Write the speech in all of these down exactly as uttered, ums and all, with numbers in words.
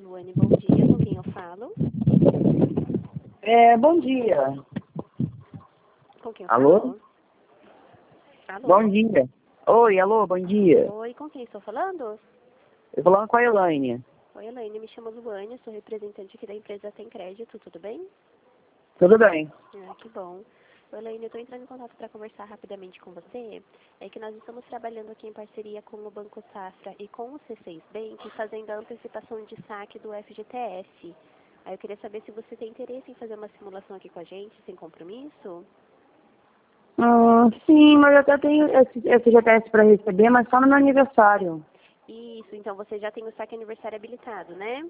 Luane, bom dia. Com quem eu falo? É, bom dia. Com quem eu Alô? falo? Alô? Bom dia. Oi, alô, bom dia. Oi, com quem estou falando? Eu tô falando com a Elaine. Oi, Elaine, me chamo Luane, sou representante aqui da empresa Tem Crédito, tudo bem? Tudo bem? Ah, que bom. Oi, Elaine, eu estou entrando em contato para conversar rapidamente com você. É que nós estamos trabalhando aqui em parceria com o Banco Safra e com o C seis Bank, fazendo a antecipação de saque do F G T S. Aí eu queria saber se você tem interesse em fazer uma simulação aqui com a gente, sem compromisso? Ah, sim, mas eu até tenho esse, esse G P S para receber, mas só no meu aniversário. Isso, então você já tem o saque aniversário habilitado, né?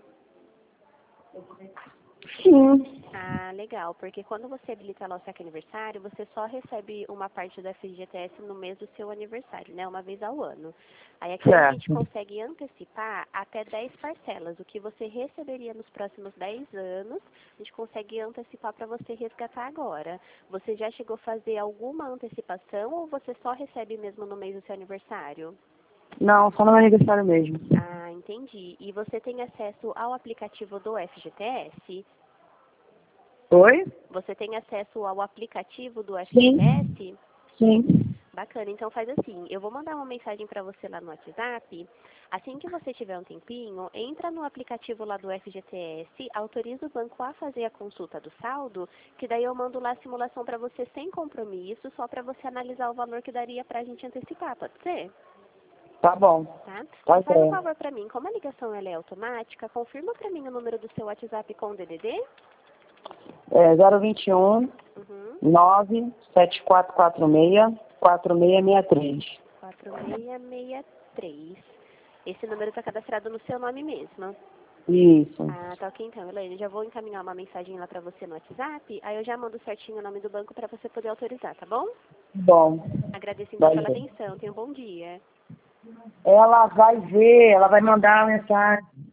Sim. Ah, legal, porque quando você habilita lá o saque aniversário, você só recebe uma parte do F G T S no mês do seu aniversário, né? Uma vez ao ano. Aí aqui a gente Certo. consegue antecipar até dez parcelas. O que você receberia nos próximos dez anos, a gente consegue antecipar para você resgatar agora. Você já chegou a fazer alguma antecipação ou você só recebe mesmo no mês do seu aniversário? Não, só no meu aniversário mesmo. Ah, entendi. E você tem acesso ao aplicativo do F G T S? Oi? Você tem acesso ao aplicativo do Sim. F G T S? Sim. Bacana, então faz assim, eu vou mandar uma mensagem para você lá no WhatsApp. Assim que você tiver um tempinho, entra no aplicativo lá do F G T S, autoriza o banco a fazer a consulta do saldo, que daí eu mando lá a simulação para você sem compromisso, só para você analisar o valor que daria para a gente antecipar, pode ser? Tá bom. Tá? Tá E faz um bom. favor para mim, como a ligação ela é automática, confirma para mim o número do seu WhatsApp com o D D D. É zero vinte e um, Uhum. nove sete quatro quatro seis, quatro seis seis três. quatro seis seis três. Esse número está cadastrado no seu nome mesmo. Isso. Ah, tá ok então, Elaine. Já vou encaminhar uma mensagem lá para você no WhatsApp, aí eu já mando certinho o nome do banco para você poder autorizar, tá bom? Bom. Agradeço então pela Valeu. atenção. Tenha um bom dia. Ela vai ver, ela vai mandar a mensagem.